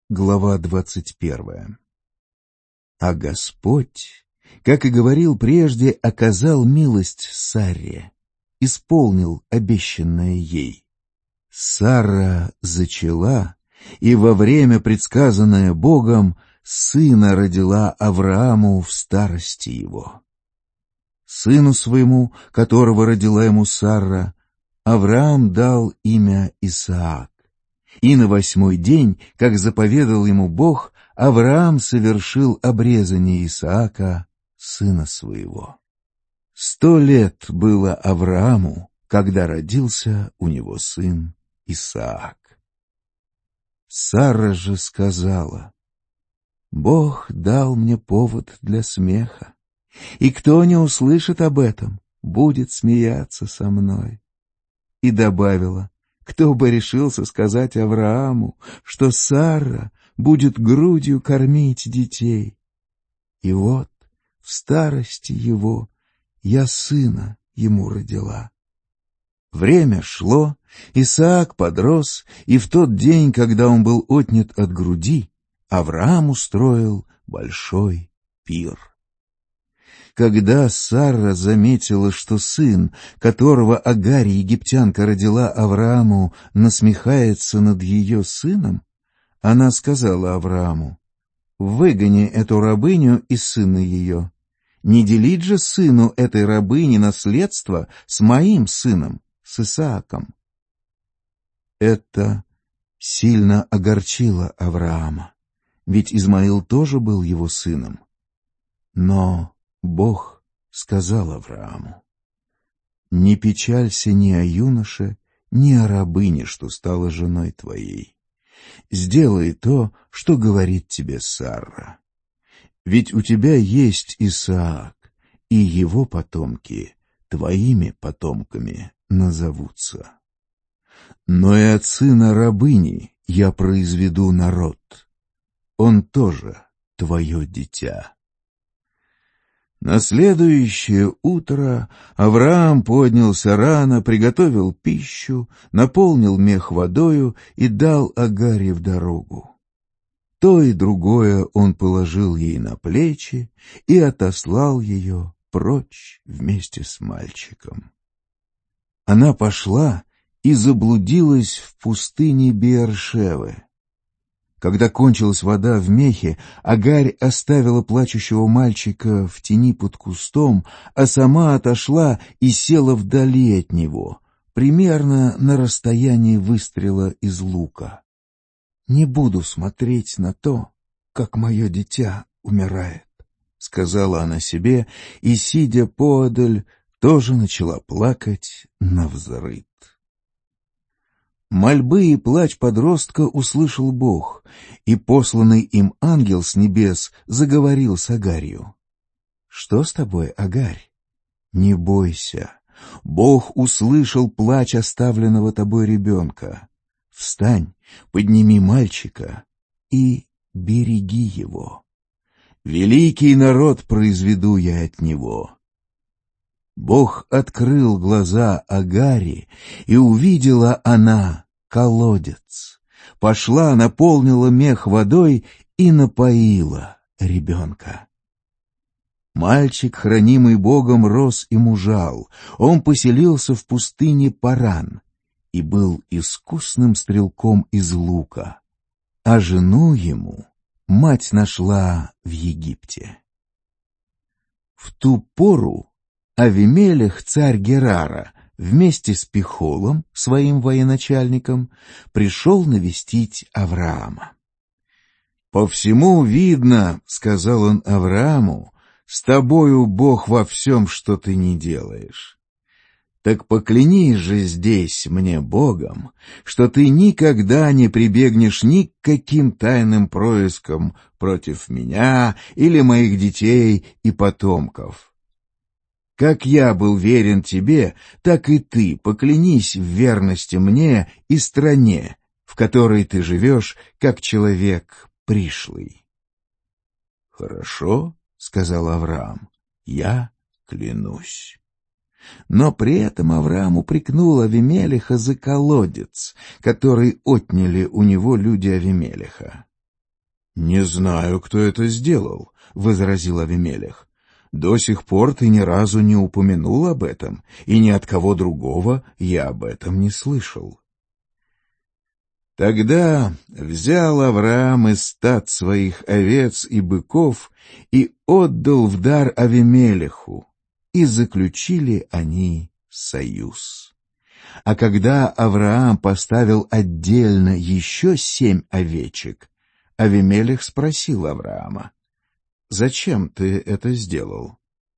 Глава 21. А Господь, как и говорил прежде, оказал милость Сарре, исполнил обещанное ей. Сара зачала, и во время, предсказанное Богом, сына родила Аврааму в старости его. Сыну своему, которого родила ему Сарра, Авраам дал имя Исаак. И на 8-й день, как заповедал ему Бог, Авраам совершил обрезание Исаака, сына своего. 100 лет было Аврааму, когда родился у него сын Исаак. Сара же сказала: «Бог дал мне повод для смеха, и кто не услышит об этом, будет смеяться со мной». И добавила: кто бы решился сказать Аврааму, что Сара будет грудью кормить детей? И вот в старости его я сына ему родила. Время шло, Исаак подрос, и в тот день, когда он был отнят от груди, Авраам устроил большой пир. Когда Сара заметила, что сын, которого Агарь египтянка родила Аврааму, насмехается над ее сыном, она сказала Аврааму: «Выгони эту рабыню и сына ее. Не делить же сыну этой рабыни наследство с моим сыном, с Исааком». Это сильно огорчило Авраама, ведь Измаил тоже был его сыном. Но Бог сказал Аврааму: «Не печалься ни о юноше, ни о рабыне, что стала женой твоей. Сделай то, что говорит тебе Сарра. Ведь у тебя есть Исаак, и его потомки твоими потомками назовутся. Но и от сына рабыни я произведу народ. Он тоже твое дитя». На следующее утро Авраам поднялся рано, приготовил пищу, наполнил мех водою и дал Агаре в дорогу. То и другое он положил ей на плечи и отослал ее прочь вместе с мальчиком. Она пошла и заблудилась в пустыне Беэр-Шевы. Когда кончилась вода в мехе, Агарь оставила плачущего мальчика в тени под кустом, а сама отошла и села вдали от него, примерно на расстоянии выстрела из лука. «Не буду смотреть на то, как мое дитя умирает», — сказала она себе, и, сидя поодаль, тоже начала плакать навзрыд. Мольбы и плач подростка услышал Бог, и посланный им ангел с небес заговорил с Агарью. «Что с тобой, Агарь? Не бойся, Бог услышал плач оставленного тобой ребенка. Встань, подними мальчика и береги его. Великий народ произведу я от него». Бог открыл глаза Агари, и увидела она колодец. Пошла, наполнила мех водой и напоила ребенка. Мальчик, хранимый Богом, рос и мужал. Он поселился в пустыне Паран и был искусным стрелком из лука, а жену ему мать нашла в Египте. В ту пору Авимелех, царь Герара, вместе с Пихолом, своим военачальником, пришел навестить Авраама. «По всему видно, — сказал он Аврааму, — с тобою Бог во всем, что ты не делаешь. Так поклянись же здесь мне Богом, что ты никогда не прибегнешь ни к каким тайным проискам против меня или моих детей и потомков. Как я был верен тебе, так и ты поклянись в верности мне и стране, в которой ты живешь, как человек пришлый». «Хорошо, — сказал Авраам, — я клянусь». Но при этом Авраам упрекнул Авимелеха за колодец, который отняли у него люди Авимелеха. «Не знаю, кто это сделал», — возразил Авимелех. «До сих пор ты ни разу не упомянул об этом, и ни от кого другого я об этом не слышал». Тогда взял Авраам из стад своих овец и быков и отдал в дар Авимелеху, и заключили они союз. А когда Авраам поставил отдельно еще 7 овечек, Авимелех спросил Авраама: «Зачем ты это сделал?»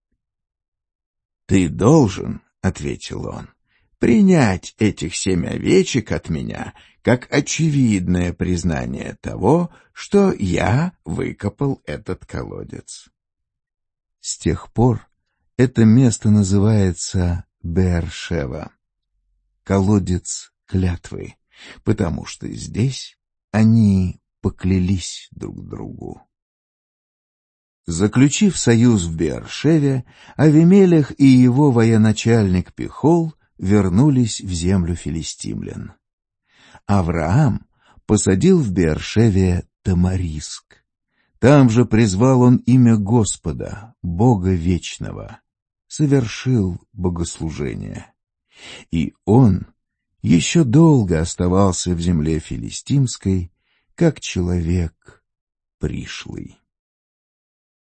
«Ты должен, — ответил он, — принять этих 7 овечек от меня как очевидное признание того, что я выкопал этот колодец». С тех пор это место называется Беэр-Шева, колодец клятвы, потому что здесь они поклялись друг другу. Заключив союз в Беэр-Шеве, Авимелех и его военачальник Пихол вернулись в землю филистимлян. Авраам посадил в Беэр-Шеве тамариск. Там же призвал он имя Господа, Бога Вечного, совершил богослужение. И он еще долго оставался в земле филистимской, как человек пришлый.